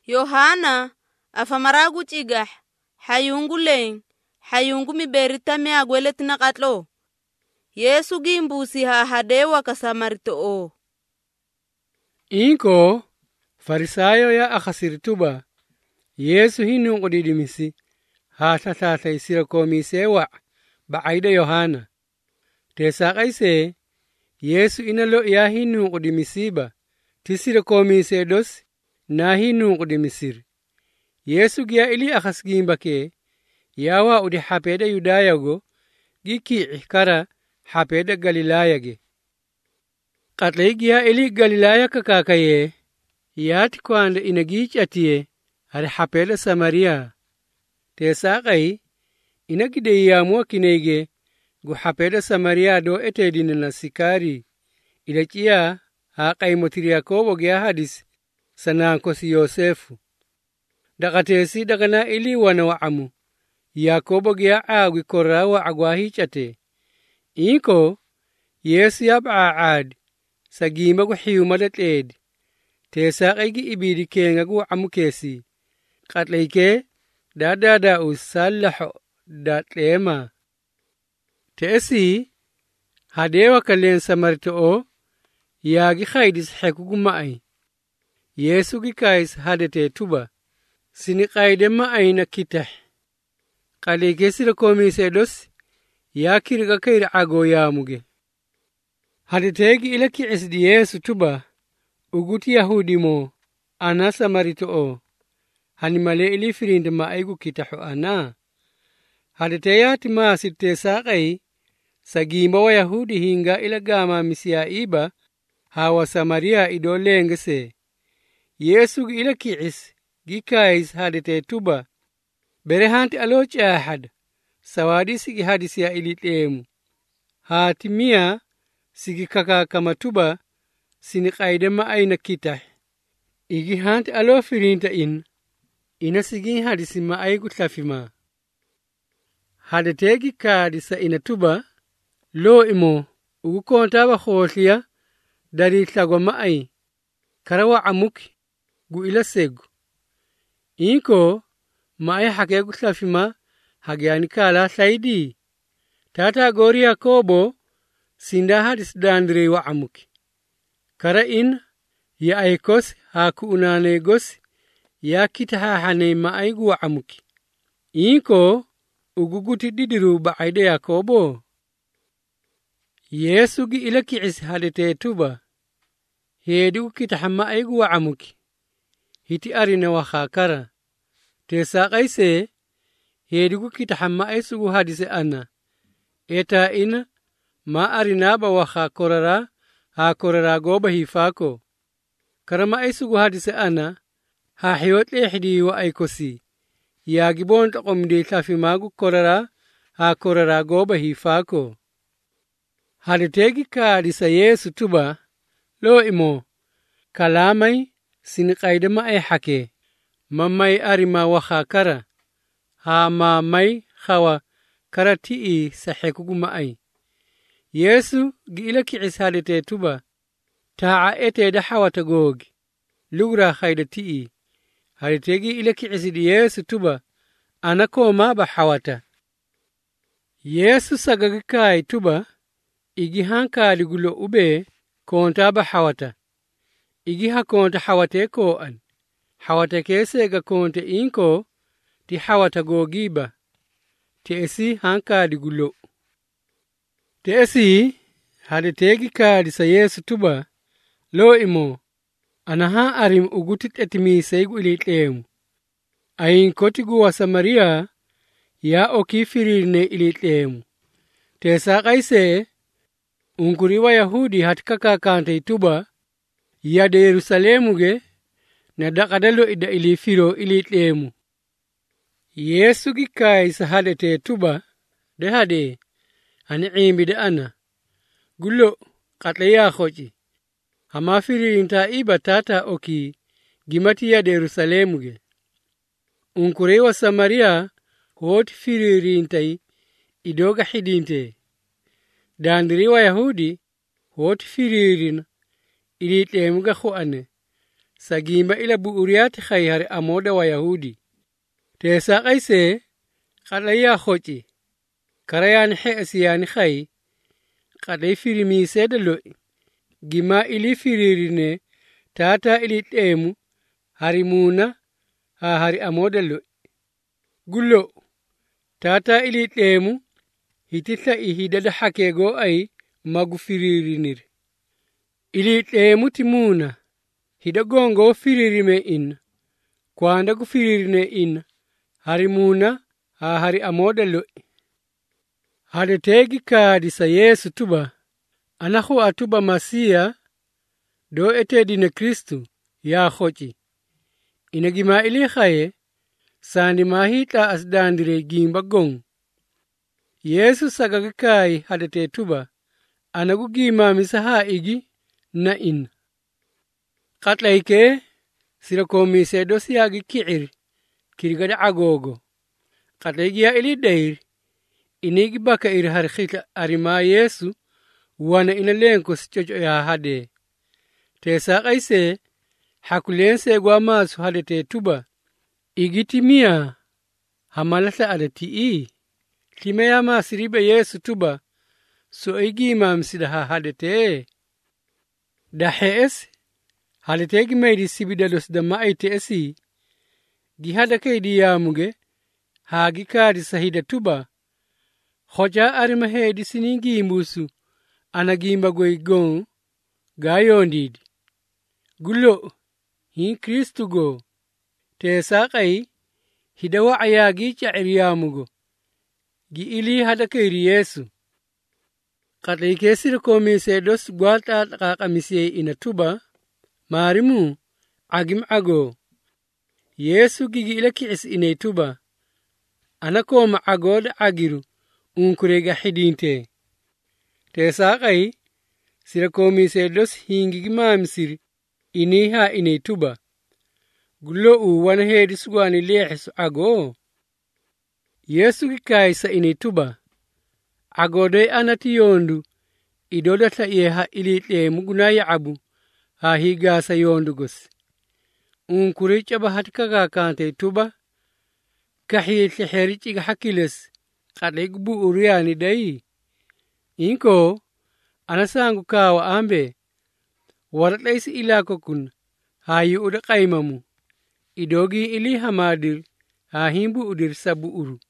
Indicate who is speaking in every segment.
Speaker 1: Yohana afamaragu chigah hayungu leng hayungu miberita miagwelet nakatlo. Yesu gimbusi hadewa kasamarito o.
Speaker 2: Inko farisayo ya akhasirituba Yesu hinungu didimisi hatata isira komisewa ba'aida Yohana. Tesaqaise Yesu inalo ya hinungu dimisiba tisira komise dos na hinungu dimisir. Yesu giya ili akhasgimba ke yawa udi hapeda Yudayago giki ikara hapeda Galilaya ge. Qatlay giya ili Galilaya kakakaye yati kwanda inagich atiye hari hapeda Samaria. Tesaqay inagide yamuwa kinege gu hapeda Samaria do etedina na sikari ilakia haqay motiri Yakobo giya hadis sanankosi Yosefu. Dakatesi dakana ili wana waamu Yakobo giya agwi korawa agwahichate. Inko Yesu yab'a aad sagima gu hiyumadat eed. Tesaqay gi ibidi kenga gu amu kesi. Qatlayke dada usallaho datlema. Tesi hadewa kalen samarito o yagi khaydis hekugu ma'ay. Yesu gi kais hadete tuba sini qayde ma'ay na kitah. Qalayke sira komise dos ya kirga kayra ago yamuge. Hadetegi ila ki'isdi Yesu tuba uguti Yahudi mo ana samarito o. Hanimale ili firinde ma'aygu kitahu ana. Hadeteyati maasite saqay sagimba wa Yahudi hinga ila gama misiya iba hawa Samaria ido lengese. Yesu ila ki'is gikais hadete tuba berehanti aloch ahad sawadi sigi hadisi ya ilitemu. Hatimia sigi kaka kama tuba sini qayde ma'ayna kitah. Igi hanti alo firinta ina sigi hadisi ma'aygu tlafima. Hadetegi kadisa ina tuba lo imo ugu kontaba khoshliya dari tlagwa ma'ay karawa amuki gu ila segu. Inko ma'ay hakegu tlafima hagyani kala saidi. Tata gori Yakobo sinda hadis dandre wa amuki. Kara ya aikos haku unanegos ya kita hane ma'aygu wa amuki. Inko uguguti didiru ba'ayde Yakobo. Yesu gi ila ki'is hadete tuba hedigu kita ma'aygu wa amuki. Hiti arina wa khakara. Tesaqayse hedigu kita ma'aysugu hadise ana. Eta ma arinaba wa hakorara goba hifako. Karama aisugu hadise ana hiyot lehdi wa aikosi. Yagibon takomde tafimagu korara hakorara goba hifako. Hadetegi kadisa Yesu tuba lo imo kalamay siniqayde ma'ay hake. Mamay arima wa khakara. Mamay khawa karati'i sahekugu ma'ay. Yesu gi ila ki'is hadete tuba ta'a ete da hawata gogi lugra khaydati'i. Hadetegi ila ki'is di Yesu tuba anako ma ba hawata. Yesu sagagikai tuba igi hanka ligulo ube konta ba hawata. Igi hakonta hawate ko an. Hawata kese ga konta inko ti hawata gogiba. Teesi hanka ligulo. Teesi hadetegi kadisa Yesu tuba lo imo anaha arim ugutit etimi seigu ilitlemu. Ayin kotigu wa Samaria ya okifirine ilitlemu. Tesaqayse unkuri wa Yahudi hatkaka kante ituba ya de Yerusalemu ge na dakadalo ida ilifiro ilitlemu. Yesu gikaisa hadete tuba de hade ani imbide ana gulo qatlaya khoji hama firinta iba tata oki gimati ya de Yerusalemu ge. Unkuri wa Samaria hot firirintai idoga hidinte. Dandiri wa Yahudi hot firirin ilitlemu ga khoane sagimba ila bu'uriyati khayhari amoda wa Yahudi. Tesa qaise qadaya khochi karayan he'siyani khay qaday firimi sedalo gima ili firirine tata ili temu harimuna hari amodalo gullo tata ili temu hititha ihidada hakego ay magu firirinir ili temu timuna hidagongo firirime in kwanda gu firirine in harimuna hari amodalo hade tegi kadisa Yesu tuba anahu atuba Masia do etedine Kristu ya khochi inagima ili khaye sani mahita asdandire gimba gong Yesu sagakai hade te tuba anagu gima misaha igi na in qatlaike sirakomi sedo siyagi ki'ir kirgada agogo qatlaigi ya ili dair inigi baka ir harkhita arima Yesu wana inalenko sichocho ya hade tesa qaise hakulense gwa masu hade te tuba igitimia hamalata adati timeya masiribe Yesu tuba so igi mamsida hade te dahes hade te gimedi sibidalos da maite esi gi hada kai diyamuge hagi kadi sahida tuba hoja arima hedi siningi musu anagimba goigon gayondid gullo hi Kristu go te saqai hidawa ayagi cha'riyamugo gi ili hada kairi Yesu qatli kesir komi sedos gwalta qaqamisiye ina tuba marimu agim ago Yesu gigi ilaki is ina tuba anako ma agod agiru unkurega hidinte te saqai sirakomi sedos hingi mamsir iniha ina tuba gullo u wana hedi sugwani lehis ago Yesu gikaisa ina tuba agode anati yondu idodata yeha ilite muguna ya abu ha higasa yondu gos unkuri chaba hatkaga kante tuba kahiyet leherichi hakiles qadegbu uriyani dai inko anasangu kawa ambe waratlaisi ilako kun hayu uda qaimamu idogi ili hamadir ha himbu udir sabu uru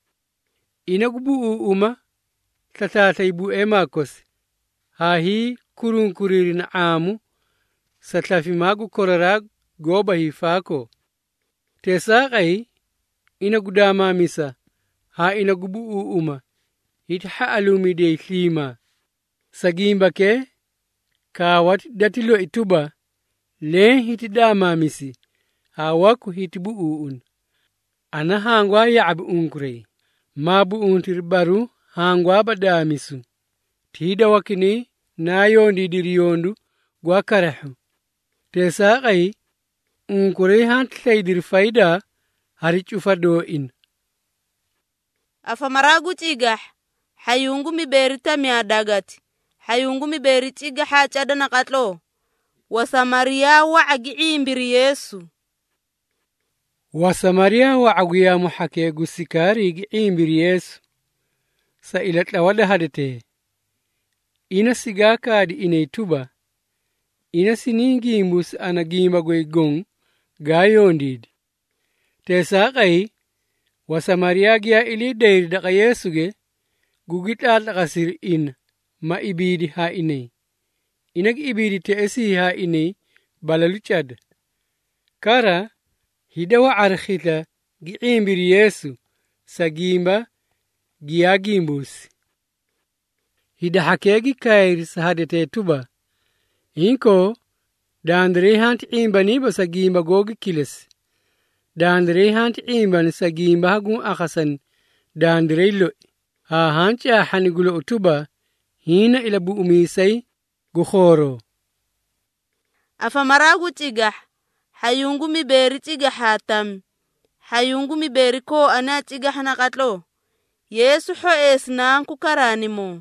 Speaker 2: inagubu uma tatata ibu emakos ha hi kuririn amu satlafi magu korara goba hifako tesaqai inagudama misa ha inagubu uma hitha alumi de klima sagimba ke kawat datilo ituba le hitidama misi ha waku hitibu un ana hangwa ya abu unkure mabu untir baru hangwa badamisu tida wakini nayondi diriyondu gwa karahu tesaqai unkure hantlaidir faida harichufa do in
Speaker 1: afamaragu chigah hayungu miberita miadagati hayungu miberi chigah hachadana qatlo wasamaria wa agiimbiri Yesu
Speaker 2: wasamaria wa aguya muhake gusikari giimbiri Yesu sa ilatla wada hadete ina sigaka di inaituba ina siningi mus anagima goigong gayondid tesaqai wasamaria giya ili dair daga Yesuge gugita lakasir in ma ibidi ha inay inag ibidi te esi ha inay balaluchad kara hidawa arkhita giimbir Yesu sagimba giyagimbus hida hakegi kair sahadete tuba inko dandre hant imbani ba sagimba gogi kiles dandre hant imban sagimba hagun akhasan dandre lo ha hancha hanigulo tuba hina ila bu umisai gukhoro
Speaker 1: afamaragu chigah hayungu miberi chigah hatam hayungu miberi ko ana chigah na qatlo Yesu ho esnan ku karanimo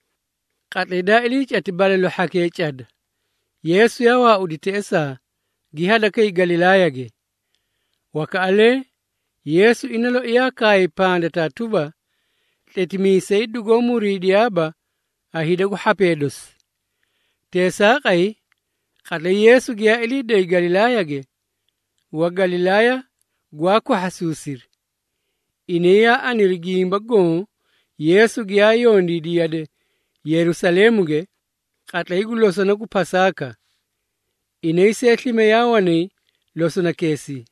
Speaker 2: qatlida ili chati balalo hake chad Yesu yawa uditesa gihada kai Galilaya ge. Wakaale Yesu inalo iyakai panda tatuba tetmise idugo muridiaba ahidagu hapedos. Tesaqai kale Yesu giya ilide Galilaya ge. Wa Galilaya gwako hasusir. Ineya anirgimba gon Yesu giya yondi diyade Yerusalemu ge kale igulosona ku Pasaka. Ineise meyawane losona kesi.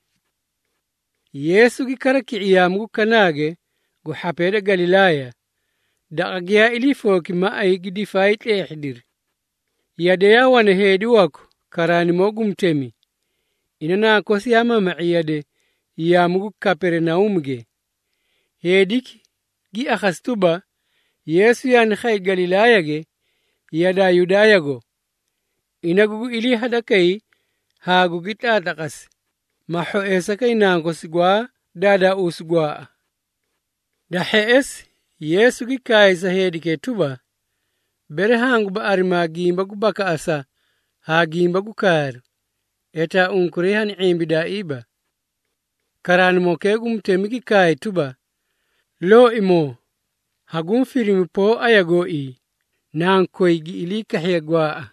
Speaker 2: Yesu gikara ki'iyamugu kanage gu hapede Galilaya. Daqagiya ilifoki ma'ay gidifait ehdir. Yadeya wane hedi wako karani mogumtemi. Inana kosi ama ma'iyade iyamugu Kapernaumge. Hedik gi akhastuba Yesu yani khay Galilaya ge yada Yudaya go. Inagugu ili hadakai hagu gitatakas. Maho esakay nangosigwa dada usgwa. Dahes Yesu gikaisa hedike tuba. Bere hangu ba arima gimba gubaka asa. Ha gimba gukar. Eta unkurehan imbida iba. Karan mokegum temiki kai tuba. Lo imo. Hagum firimi po ayago i. Nankoi gi ilika hegwa.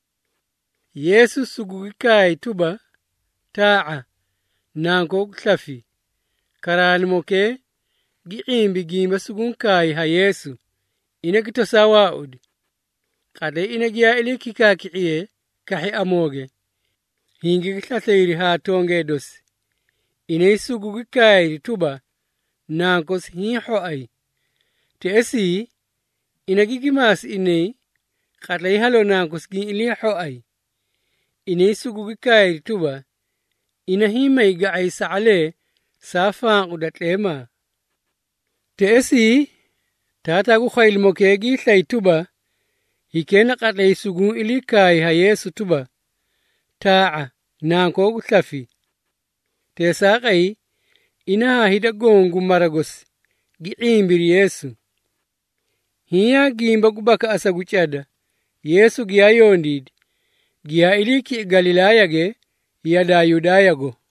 Speaker 2: Yesu sugugikai tuba. Taa. Nanko klafi. Karan moke. Giimbi gimba sugunkai ha Yesu. Inagito sawa udi. Kade inagia iliki kakiye. Kahi amoge. Hingi kitlatayri ha tonge dos. Inay sugugikai tuba. Nankos hiho ay. Te esi. Inagigimas inay. Katlay halo nankos gi iliho ay. Inay sugugikai tuba. Inahimay gaay saale. Safang udatlema. Te esi. Tatagu khayl mokegi tlay tuba. Hikena katlay sugun ilikai ha Yesu tuba. Taa nanko gutlafi. Te saqay ina hida gongu maragos giimbir Yesu. Hiya gimba gubaka asaguchada. Yesu giya yondid. Giya iliki Galilaya ge yada Yudaya go.